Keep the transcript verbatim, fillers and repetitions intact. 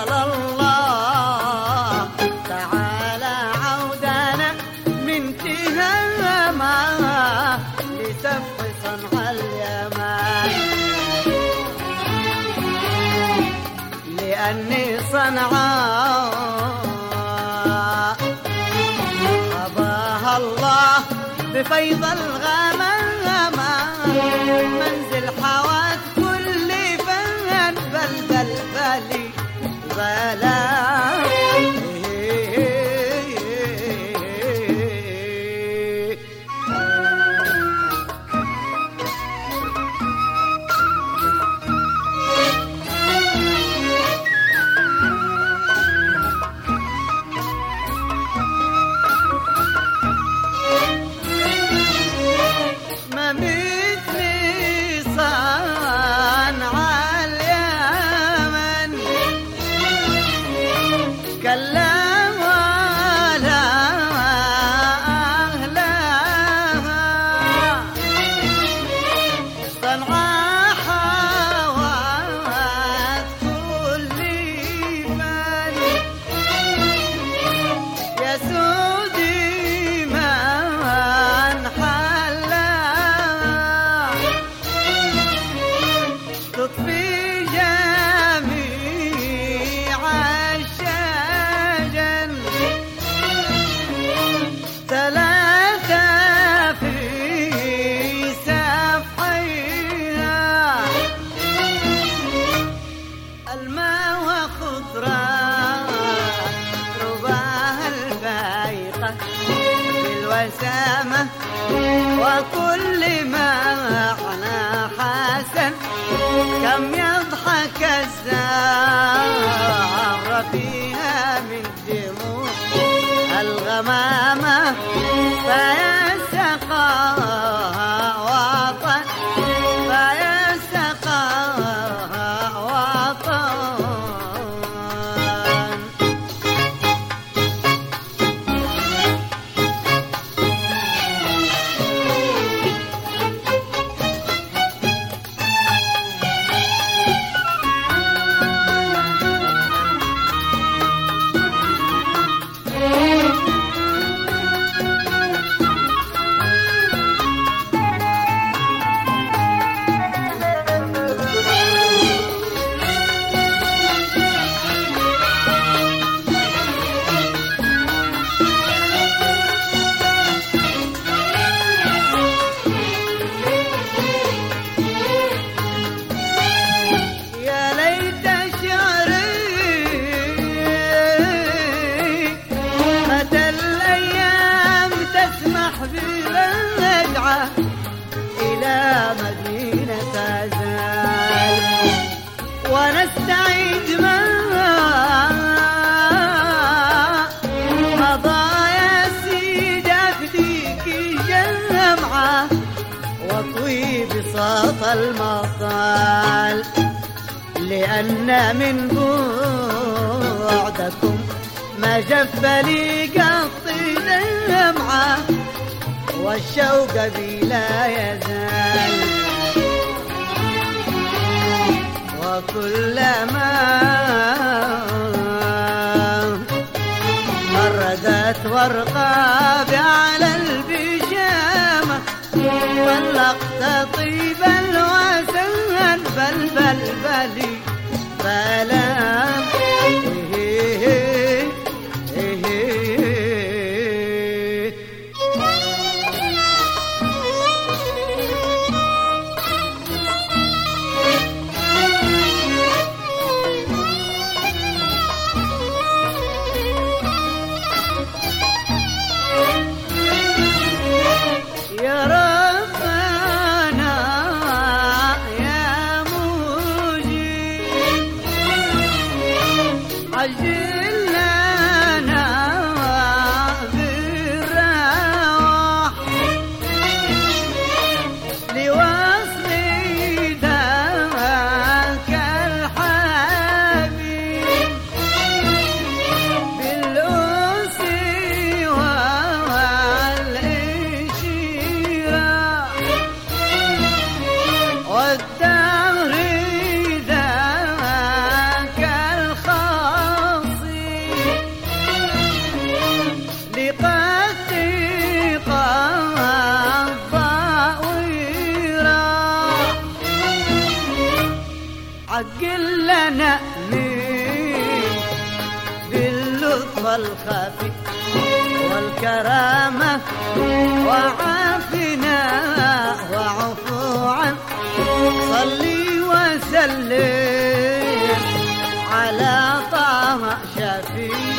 قال الله تعالى عودنا من تهامة لسفح صنع اليمن، لأني صنعاء قضاها الله بفيض الغمامة، منزل حوات كل فن بل بل بلي بلا بالوسامة وكل ما معنى حسن، كم يضحك الزهر فيها من دموع الغمامة، فيسقاها وطن فيسقاها وطن. إلى مدينة أزال ونستعيد ما مضى يا سيد أفديك جمعة، واطوي بساط المطال، لأن من بعدكم ما جف لي قط دمعة، والشوق بي لا يزال، وكلما مردت ورقابي على البيجامة طلقت طيب الوسن بل بل بلي بلا يا ربنا اللطف الخفي والكرامة وعافنا وعفو عنه صلي وسلم على طه شفيع